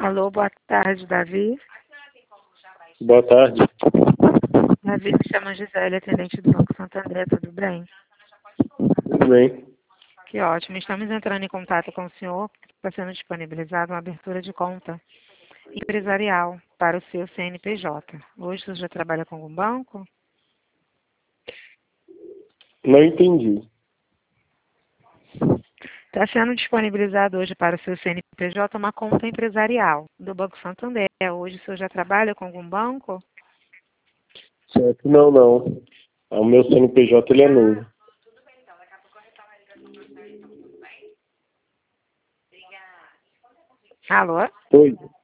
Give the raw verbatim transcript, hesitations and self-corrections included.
Alô, boa tarde, Davi. Boa tarde. Davi, me chama Gisele, atendente do Banco Santander, tudo bem? Tudo bem? Que ótimo. Estamos entrando em contato com o senhor, está sendo disponibilizada uma abertura de conta empresarial para o seu C N P J. Hoje o senhor já trabalha com algum banco? Não entendi. Está sendo disponibilizado hoje para o seu C N P J uma conta empresarial do Banco Santander. Hoje o senhor já trabalha com algum banco? Certo? Não, não. O meu C N P J ele é novo. Alô? Oi.